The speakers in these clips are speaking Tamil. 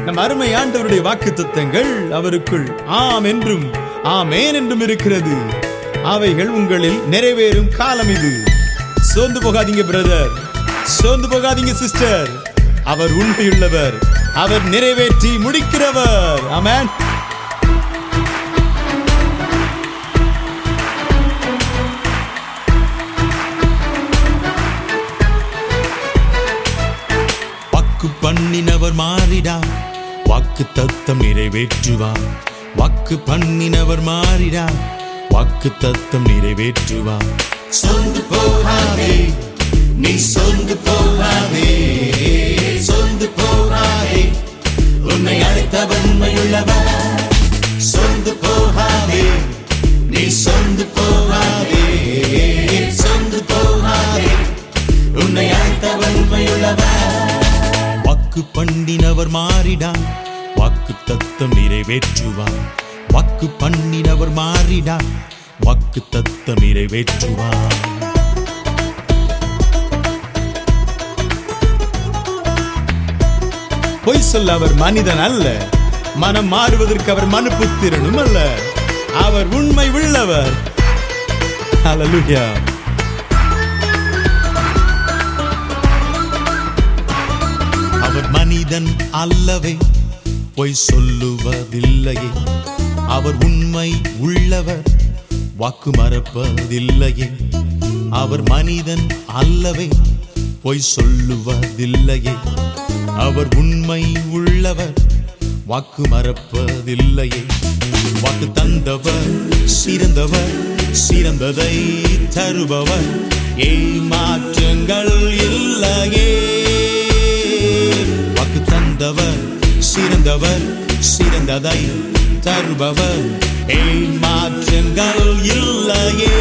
நம் அருமை ஆண்டவருடைய வாக்குத்தத்தங்கள் அவருக்குள் ஆம் என்றும் ஆமேன் என்றும் இருக்கிறது. அவைகள் உங்களில் நிறைவேறும் காலம் இது. சோர்ந்து போகாதீங்க பிரதர், சோர்ந்து போகாதீங்க சிஸ்டர். அவர் உண்மையுள்ளவர், அவர் நிறைவேற்றி முடிக்கிறவர். ஆமென். வாக்கு பண்ணினவர் மாறிடா, வாக்கு தத்தம் நிறைவேற்றுவார். வாக்கு பண்ணினவர் மாறிடா, வாக்கு தத்தம் நிறைவேற்றுவார். சொந்து போகாதே, நீ சொந்து போகாதே, சொந்து போகாதே, உன்னை அழைத்தவர் உண்மையுள்ளவர். சொந்து போகாதே, நீ சொந்து போகாதே, சொந்து போகாதே, உன்னை அழைத்தவர் உண்மையுள்ளவர். வாக்கு பண்ணினவர் மாறிடா, வாக்கு தத்தம் நிறைவேற்றுவார். வாக்கு பண்ணினவர் மாறிடா, வாக்கு தத்தம் நிறைவேற்றுவார். பொய் சொல்ல அவர் மனிதன் அல்ல, மனம் மாறுவதற்கு அவர் மனுபுத்திரனும் அல்ல. அவர் உண்மை உள்ளவர். ஹல்லேலூயா. அவர் மனிதன் அல்லவே, பொய் சொல்லுவதில்லையே. அவர் உண்மை உள்ளவர், வாக்கு மறப்பதில்லையே. அவர் மனிதன் அல்லவே, பொய் சொல்லுவதில்லையே. அவர் உண்மை உள்ளவர், வாக்கு மறப்பதில்லையே. வாக்கு தந்தவர் சிறந்தவர், சிறந்ததை தருபவர், ஏமாற்றங்கள் இல்லையே. வாக்கு தந்தவர் சிறந்தவர், சிறந்ததை தருபவர், ஏமாற்றங்கள் இல்லையே.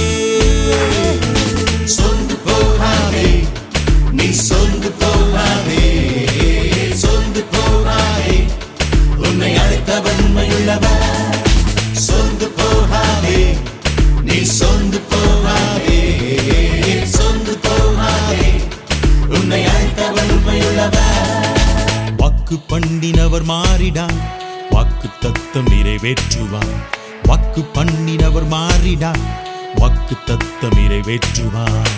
சொந்து போகாதே, நீ சொந்து போகாதே, சொந்து போகாதே, உன்னை அழைத்தவர் உண்மையுள்ளவர். சொந்து போகாதே, நீ சொந்து போகாதே, சொந்து போகாதே, உன்னை அழைத்தவர் உண்மையுள்ளவர். வாக்கு பண்ணினவர் மாறிடா, வாக்கு தத்தம் நிறைவேற்றுவார். வாக்கு பண்ணினவர் மாறிடா, வாக்கு தத்தம் நிறைவேற்றுவார்.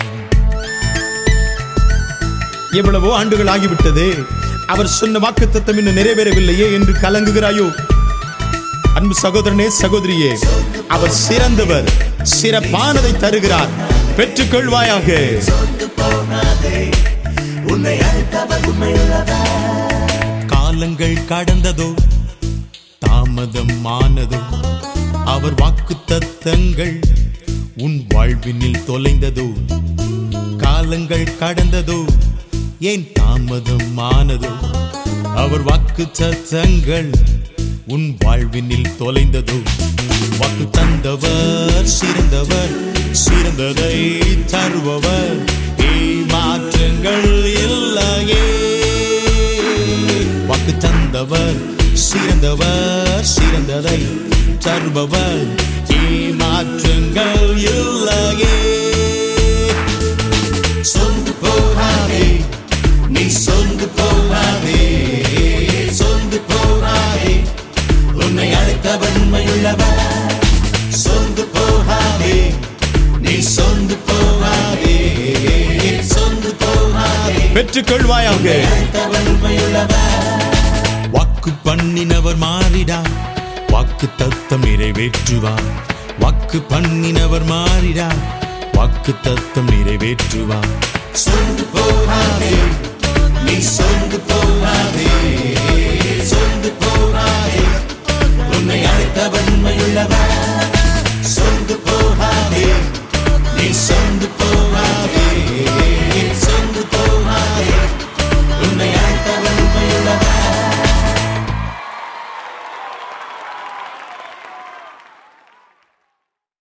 எவ்வளவோ ஆண்டுகள் ஆகிவிட்டதே, அவர் சொன்ன வாக்குத்தத்தம் இன்னும் நிறைவேறவில்லையே என்று கலங்குகிறாயோ? அன்பு சகோதரனே, சகோதரியே, அவர் சிறந்தவர், சிறப்பானதை தருகிறார். பெற்றுக்கொள்வாயாக. காலங்கள் கடந்ததோ, தாமதம் ஆனதோ, அவர் வாக்குத்தத்தங்கள் உன் வாழ்வினில் தொலைந்ததோ. காலங்கள் கடந்ததோ, ஏன் தாமதம் ஆனதோ, அவர் வாக்குத்தத்தங்கள் உன் வாழ்வினில் தொலைந்ததோ. வாக்கு தந்தவர் சிறந்தவர், சிறந்ததை தருபவர், ஏமாற்றங்கள் இல்லையே. வாக்கு தந்தவர் சிறந்தவர், சிறந்ததை தருபவர், ஏமாற்றங்கள் இல்லையே. சொந்து போகாதே, நீ சொந்து போகாதே, சொந்து போகாதே, உன்னை அழைத்தவர் உண்மையுள்ளவர். சொந்து போகாதே, நீ சொந்து போகாதே, சொந்து போகாதே, பெற்றுக்கொள்வாயாக. அழைத்தவர் உண்மையுள்ளவர். வாக்கு பண்ணினவர் மாறிடா, வாக்கு தத்தம் நிறைவேற்றுவார். வாக்கு பண்ணினவர் மாறிடா, வாக்கு தத்தம் நிறைவேற்றுவார். சொந்து போகாதே, நீ சொந்து போகாதே, சொந்து போகாதே,